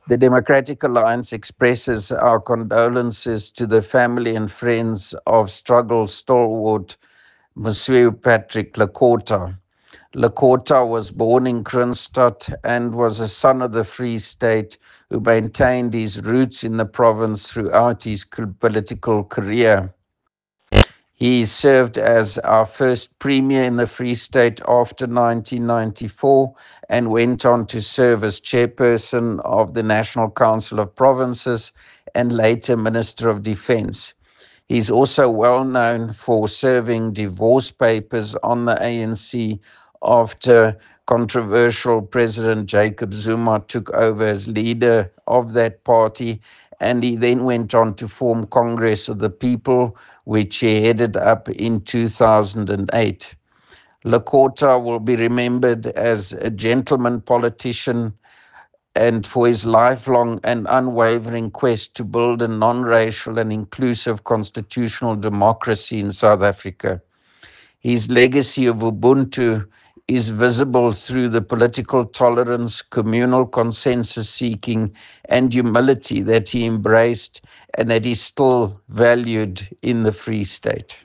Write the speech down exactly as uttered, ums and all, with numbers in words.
The Democratic Alliance expresses our condolences to the family and friends of struggle stalwart Mosweu Patrick Lekota. Lekota was born in Kroonstad and was a son of the Free State who maintained his roots in the province throughout his political career. He served as our first premier in the Free State after nineteen ninety-four and went on to serve as chairperson of the National Council of Provinces and later Minister of Defense. He's also well known for serving divorce papers on the A N C after controversial President Jacob Zuma took over as leader of that party, and he then went on to form Congress of the People, which he headed up in two thousand eight. Lekota will be remembered as a gentleman politician and for his lifelong and unwavering quest to build a non-racial and inclusive constitutional democracy in South Africa. His legacy of Ubuntu is visible through the political tolerance, communal consensus seeking, and humility that he embraced and that is still valued in the Free State.